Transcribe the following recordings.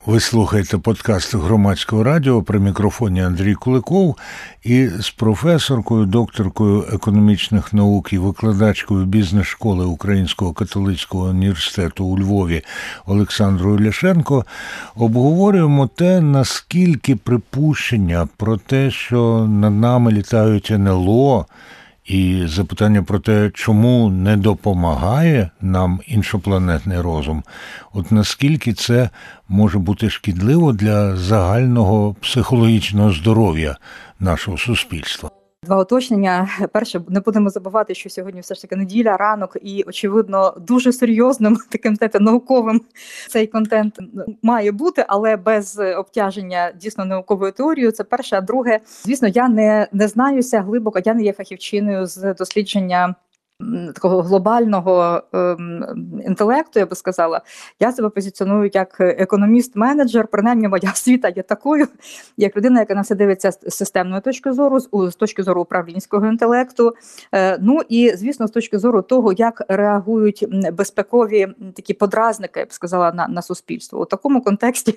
Ви слухаєте подкаст Громадського радіо, при мікрофоні Андрій Куликов, і з професоркою, докторкою економічних наук і викладачкою бізнес-школи Українського католицького університету у Львові Олександрою Ляшенко обговорюємо те, наскільки припущення про те, що над нами літають НЛО, і запитання про те, чому не допомагає нам іншопланетний розум, от наскільки це може бути шкідливо для загального психологічного здоров'я нашого суспільства. Два уточнення. Перше, не будемо забувати, що сьогодні все ж таки неділя, ранок, і, очевидно, дуже серйозним, таким, науковим цей контент має бути, але без обтяження дійсно науковою теорією. Це перше. А друге, звісно, я не знаюся глибоко, я не є фахівчиною з дослідження такого глобального інтелекту, я би сказала. Я себе позиціоную як економіст-менеджер, принаймні моя освіта є такою, як людина, яка на все дивиться з системної точки зору, з точки зору управлінського інтелекту, ну і, звісно, з точки зору того, як реагують безпекові такі подразники, я б сказала, на суспільство. У такому контексті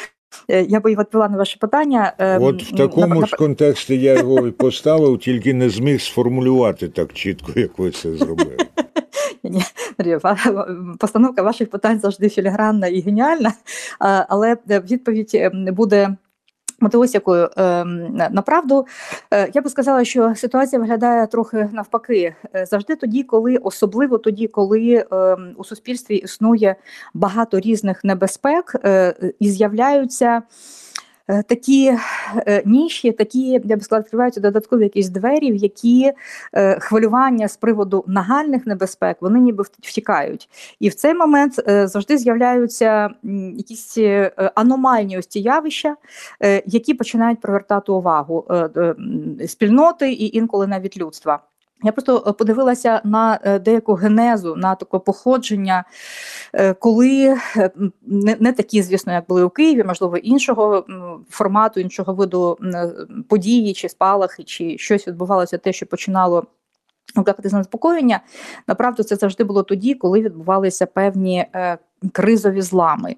я би і відповіла на ваше питання. От в такому ж контексті я його і поставив, тільки не зміг сформулювати так чітко, як ви це зробили. Ні, постановка ваших питань завжди філігранна і геніальна, але відповідь буде ось якою. Направду, я би сказала, що ситуація виглядає трохи навпаки. Завжди тоді, особливо тоді, коли у суспільстві існує багато різних небезпек і з'являються такі ніші, я би сказала, відкриваються додаткові якісь двері, в які хвилювання з приводу нагальних небезпек, вони ніби втікають. І в цей момент завжди з'являються якісь аномальні ось ці явища, які починають привертати увагу спільноти і інколи навіть людства. Я просто подивилася на деяку генезу, на таке походження, коли не такі, звісно, як були у Києві, можливо, іншого формату, іншого виду події, чи спалахи, чи щось відбувалося те, що починало викликати занепокоєння. Направду, це завжди було тоді, коли відбувалися певні кризові злами.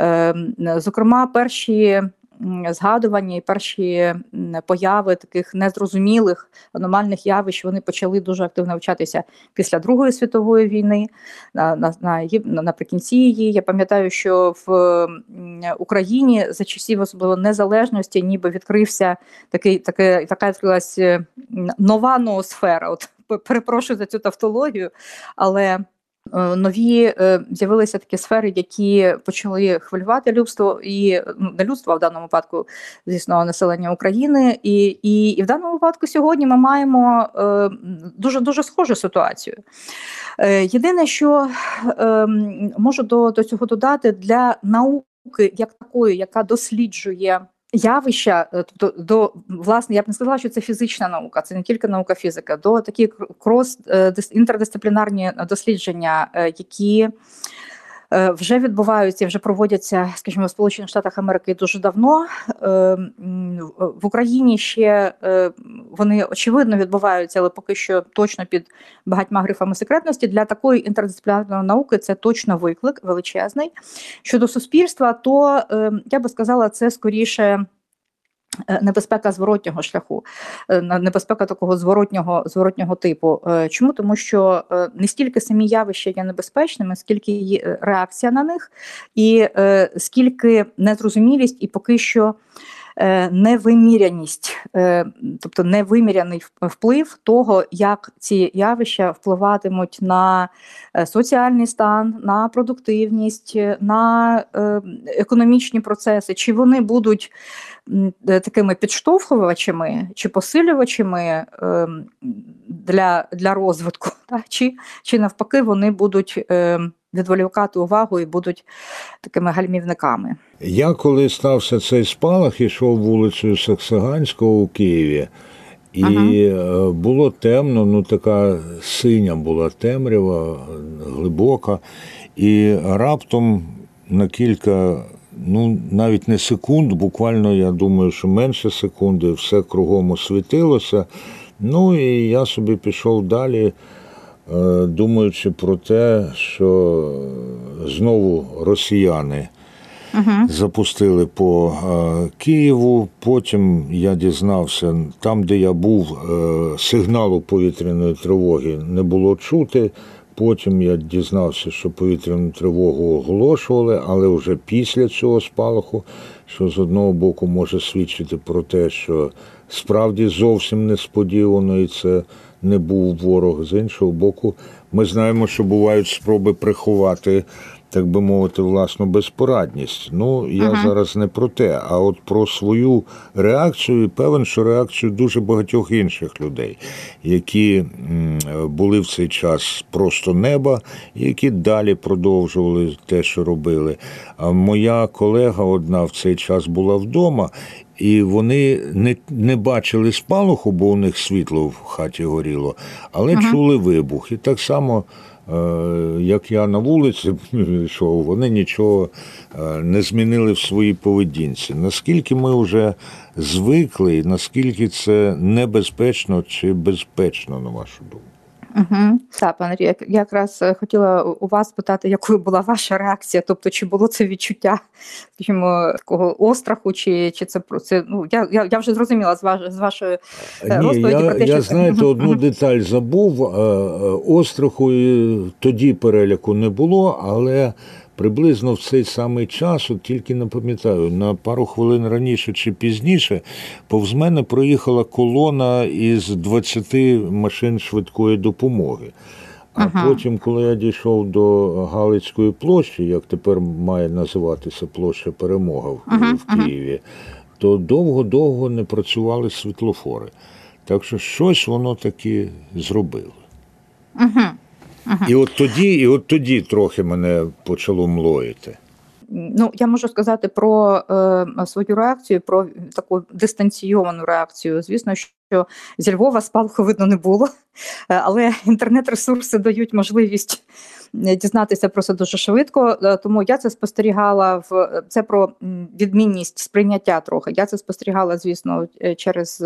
Зокрема, перші згадування і перші появи таких незрозумілих аномальних явищ, вони почали дуже активно вчатися після Другої світової війни, наприкінці її. Я пам'ятаю, що в Україні за часів особливо незалежності ніби відкрився така відкрилась нова ноосфера. От перепрошую за цю тавтологію, але нові з'явилися такі сфери, які почали хвилювати людство, і не людство, а в даному випадку, звісно, населення України. І в даному випадку сьогодні ми маємо дуже схожу ситуацію. Єдине, що можу до цього додати, для науки як такої, яка досліджує явища, тобто власне, я б не сказала, що це фізична наука, це не тільки наука фізика, до такі інтердисциплінарні дослідження, які вже відбуваються, вже проводяться, скажімо, в Сполучених Штатах Америки дуже давно. В Україні ще вони, очевидно, відбуваються, але поки що точно під багатьма грифами секретності. Для такої інтердисциплінарної науки це точно виклик величезний. Щодо суспільства, то, я би сказала, це скоріше небезпека зворотнього шляху, небезпека такого зворотнього типу. Чому? Тому що не стільки самі явища є небезпечними, скільки є реакція на них, і скільки незрозумілість і поки що невиміряність, тобто невиміряний вплив того, як ці явища впливатимуть на соціальний стан, на продуктивність, на економічні процеси, чи вони будуть такими підштовхувачами чи посилювачами для розвитку, так? Чи навпаки вони будуть відволікати увагу і будуть такими гальмівниками. Я, коли стався цей спалах, йшов вулицею Саксаганського у Києві, і було темно, така синя була темрява, глибока, і раптом на кілька, навіть не секунд, буквально, я думаю, що менше секунди, все кругом освітилося, і я собі пішов далі, думаючи про те, що знову росіяни запустили по Києву. Потім я дізнався, там, де я був, сигналу повітряної тривоги не було чути. Потім я дізнався, що повітряну тривогу оголошували, але вже після цього спалаху, що з одного боку може свідчити про те, що справді зовсім несподівано і це не був ворог. З іншого боку, ми знаємо, що бувають спроби приховати, так би мовити, власну безпорадність. Ну, я зараз не про те, а от про свою реакцію, і певен, що реакцію дуже багатьох інших людей, які були в цей час просто неба, і які далі продовжували те, що робили. А моя колега одна в цей час була вдома, і вони не бачили спалаху, бо у них світло в хаті горіло, але чули вибух. І так само, як я на вулиці йшов, вони нічого не змінили в своїй поведінці. Наскільки ми вже звикли, і наскільки це небезпечно чи безпечно, на вашу думку? Так, пане Андрію, я якраз хотіла у вас питати, якою була ваша реакція, тобто чи було це відчуття, скажімо, такого остраху, чи це про це, ну, я вже зрозуміла з вашої розповіді про те, що... Я, знаєте, одну деталь забув, остраху тоді переляку не було, але приблизно в цей самий час, от тільки не пам'ятаю, на пару хвилин раніше чи пізніше, повз мене проїхала колона із 20 машин швидкої допомоги. А потім, коли я дійшов до Галицької площі, як тепер має називатися площа Перемога в Києві, то довго-довго не працювали світлофори. Так що щось воно таки зробило. І от тоді трохи мене почало млоїти. Ну, я можу сказати про свою реакцію, про таку дистанційовану реакцію. Звісно, що зі Львова спалаху видно не було, але інтернет-ресурси дають можливість дізнатися просто дуже швидко, тому я це спостерігала, це про відмінність сприйняття трохи. Я це спостерігала, звісно, через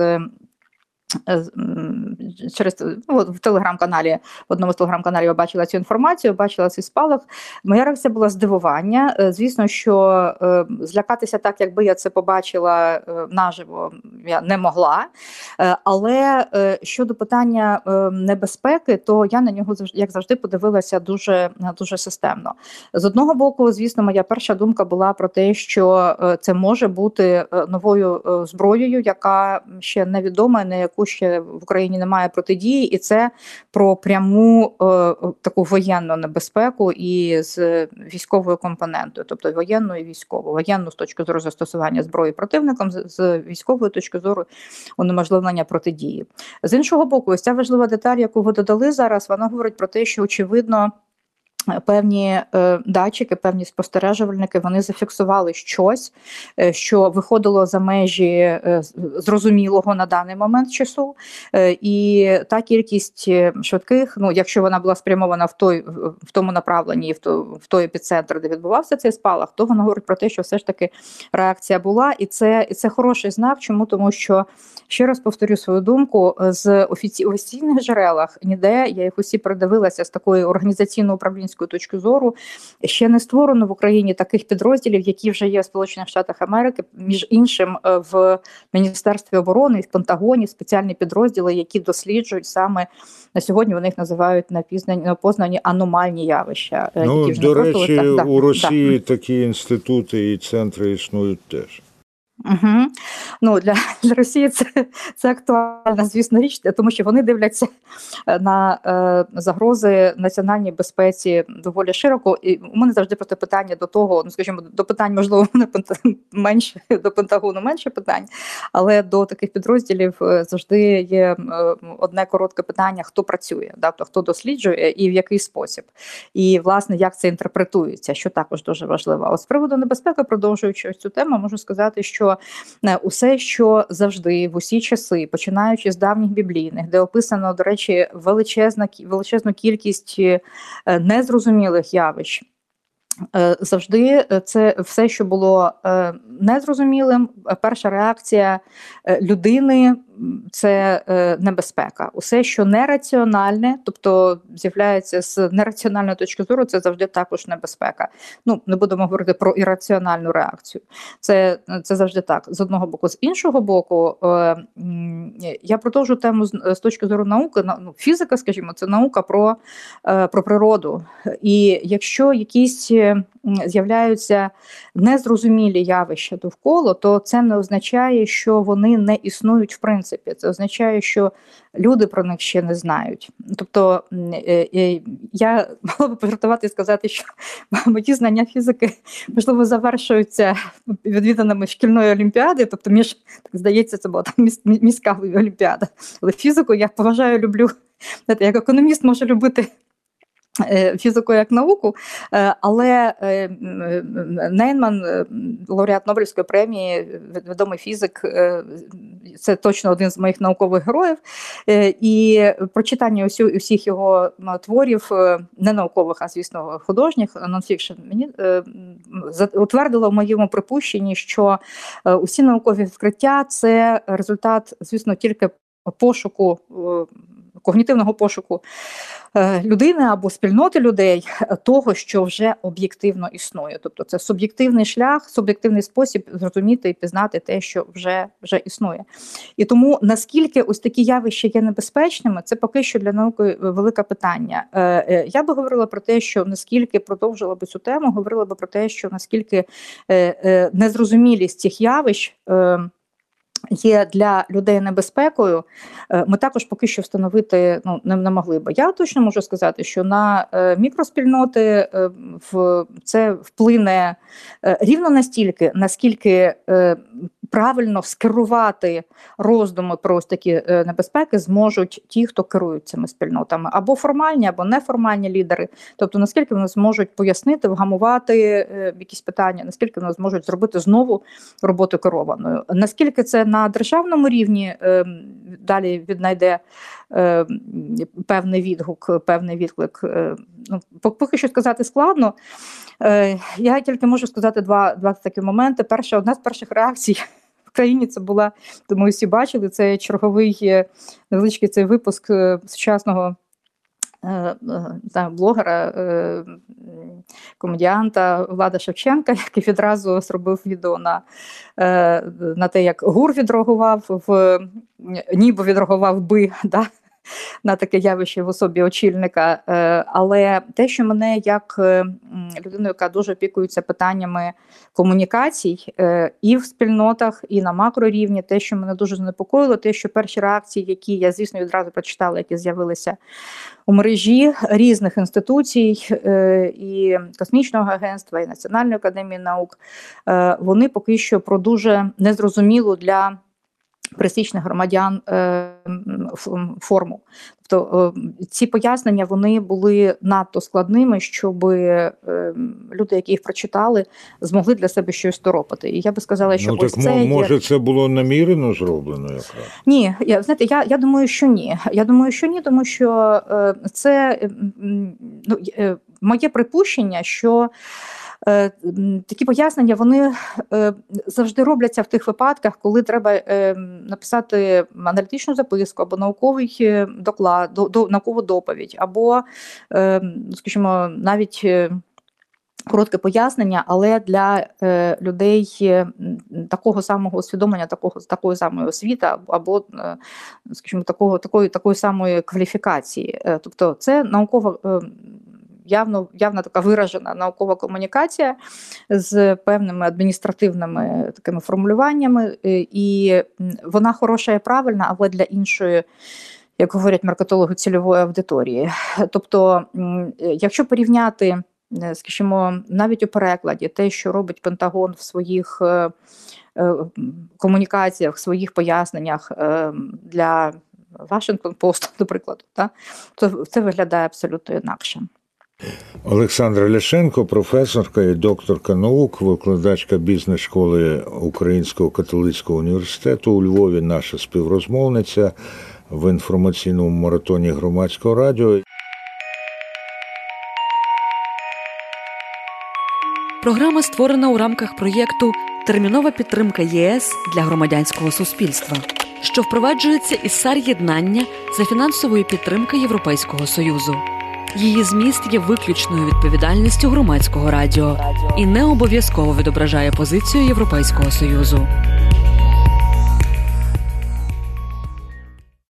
в телеграм-каналі, в одному з телеграм-каналів я бачила цю інформацію, бачила цей спалах. Моя реакція була здивування. Звісно, що злякатися так, якби я це побачила наживо, я не могла. Але щодо питання небезпеки, то я на нього, як завжди, подивилася дуже, дуже системно. З одного боку, звісно, моя перша думка була про те, що це може бути новою зброєю, яка ще невідома, на яку ще в Україні немає протидії, і це про пряму таку воєнну небезпеку і з військовою компонентою, тобто воєнну і військову. Воєнну з точки зору застосування зброї противником, з військової точки зору унеможливлення протидії. З іншого боку, ось ця важлива деталь, яку ви додали зараз, вона говорить про те, що, очевидно, певні датчики, певні спостережувальники, вони зафіксували щось, що виходило за межі зрозумілого на даний момент часу, і та кількість швидких, ну, якщо вона була спрямована в тому направленні, в той епіцентр, де відбувався цей спалах, то вона говорить про те, що все ж таки реакція була, і це хороший знак. Чому? Тому що, ще раз повторю свою думку, з офіційних джерелах ніде, я їх усі передивилася з такої організаційно-управлінської точки зору, ще не створено в Україні таких підрозділів, які вже є в Сполучених Штатах Америки, між іншим в Міністерстві оборони і в Пентагоні спеціальні підрозділи, які досліджують саме, на сьогодні вони їх називають непознані аномальні явища. Ну, до речі, у Росії такі інститути і центри існують теж. Ну, для Росії це актуальна, звісно, річ, тому що вони дивляться на загрози національній безпеці доволі широко. І у мене завжди просто питання до того, ну, скажімо, до питань, можливо, менше, до Пентагону менше питань, але до таких підрозділів завжди є одне коротке питання: хто працює, тобто хто досліджує і в який спосіб. І, власне, як це інтерпретується, що також дуже важливо. А з приводу небезпеки, продовжуючи цю тему, можу сказати, що усе, що завжди, в усі часи, починаючи з давніх біблійних, де описано, до речі, величезну кількість незрозумілих явищ, завжди це все, що було незрозумілим, перша реакція людини це небезпека. Усе, що нераціональне, тобто з'являється з нераціональної точки зору, це завжди також небезпека. Не будемо говорити про ірраціональну реакцію. Це завжди так, з одного боку. З іншого боку, я продовжу тему з точки зору науки. Фізика, скажімо, це наука про природу. І якщо якісь з'являються незрозумілі явища довкола, то це не означає, що вони не існують в принципі. Це означає, що люди про них ще не знають. Тобто я могла би пожартувати і сказати, що мої знання фізики, можливо, завершуються відвіданими шкільної олімпіади, тобто здається, це була там міська олімпіада. Але фізику я поважаю, люблю. Знаєте, як економіст можу любити фізику як науку, але Нейман, лауреат Нобелівської премії, відомий фізик, це точно один з моїх наукових героїв, і прочитання усіх його творів, не наукових, а, звісно, художніх, нонфікшн, мені утвердило в моєму припущенні, що усі наукові відкриття – це результат, звісно, тільки пошуку, когнітивного пошуку людини або спільноти людей того, що вже об'єктивно існує. Тобто це суб'єктивний шлях, суб'єктивний спосіб зрозуміти і пізнати те, що вже існує. І тому, наскільки ось такі явища є небезпечними, це поки що для науки велике питання. Я би говорила про те, що наскільки продовжила би цю тему, говорила би про те, що наскільки незрозумілість цих явищ є для людей небезпекою, ми також поки що встановити не могли би. Я точно можу сказати, що на мікроспільноти це вплине рівно настільки, наскільки правильно скерувати роздуми про ось такі небезпеки зможуть ті, хто керують цими спільнотами. Або формальні, або неформальні лідери. Тобто, наскільки вони зможуть пояснити, вгамувати якісь питання, наскільки вони зможуть зробити знову роботу керованою. Наскільки це на державному рівні далі віднайде певний відгук, певний відклик. Поки що сказати складно. Я тільки можу сказати два такі моменти. Одна з перших реакцій в країні це була, думаю, всі бачили, це черговий невеличкий цей випуск сучасного блогера, комедіанта Влада Шевченка, який відразу зробив відео на те, як ГУР відреагував, ніби відреагував би, на таке явище в особі очільника. Але те, що мене як людину, яка дуже опікується питаннями комунікацій і в спільнотах, і на макрорівні, те, що мене дуже занепокоїло, те, що перші реакції, які я, звісно, відразу прочитала, які з'явилися у мережі різних інституцій, і Космічного агентства, і Національної академії наук, вони поки що про дуже незрозумілу для пересічних громадян форму. Тобто ці пояснення, вони були надто складними, щоб люди, які їх прочитали, змогли для себе щось торопати. І я би сказала, що ось це може це було намірено зроблено якраз? Ні, я думаю, що ні. Я думаю, що ні, тому що це моє припущення, що такі пояснення, вони завжди робляться в тих випадках, коли треба написати аналітичну записку, або науковий доклад, наукову доповідь, або, скажімо, навіть коротке пояснення, але для людей такого самого усвідомлення, такої самої освіти, або, скажімо, такої самої кваліфікації. Тобто це наукова, явно така виражена наукова комунікація з певними адміністративними такими формулюваннями, і вона хороша і правильна, але для іншої, як говорять маркетологи, цільової аудиторії. Тобто, якщо порівняти, скажімо, навіть у перекладі те, що робить Пентагон в своїх комунікаціях, в своїх поясненнях для Washington Post, до прикладу, то це виглядає абсолютно інакше. Олександра Ляшенко, професорка і докторка наук, викладачка бізнес-школи Українського католицького університету у Львові, наша співрозмовниця в інформаційному маратоні Громадського радіо. Програма створена у рамках проєкту «Термінова підтримка ЄС для громадянського суспільства». що впроваджується із САР-єднання за фінансової підтримки Європейського Союзу. Її зміст є виключною відповідальністю Громадського радіо і не обов'язково відображає позицію Європейського Союзу.